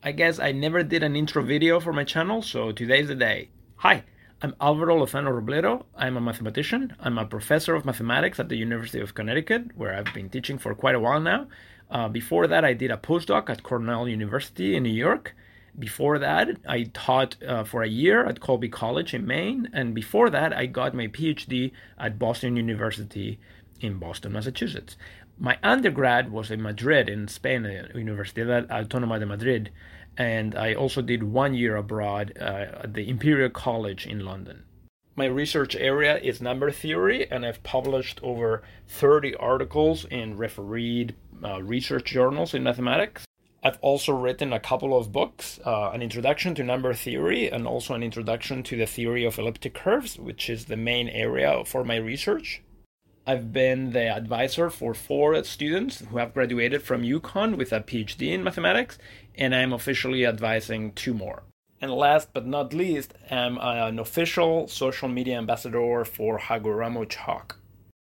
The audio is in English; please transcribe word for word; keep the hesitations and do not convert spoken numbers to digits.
I guess I never did an intro video for my channel, so today's the day. Hi, I'm Alvaro Lozano Robledo. I'm a mathematician. I'm a professor of mathematics at the University of Connecticut, where I've been teaching for quite a while now. Uh, before that, I did a postdoc at Cornell University in New York. Before that, I taught uh, for a year at Colby College in Maine. And before that, I got my PhD at Boston University in Boston, Massachusetts. My undergrad was in Madrid, in Spain, at Universidad Autónoma de Madrid, and I also did one year abroad uh, at the Imperial College in London. My research area is number theory, and I've published over thirty articles in refereed uh, research journals in mathematics. I've also written a couple of books, uh, an introduction to number theory and also an introduction to the theory of elliptic curves, which is the main area for my research. I've been the advisor for four students who have graduated from UConn with a PhD in mathematics, and I'm officially advising two more. And last but not least, I'm an official social media ambassador for Hagoramo Chalk.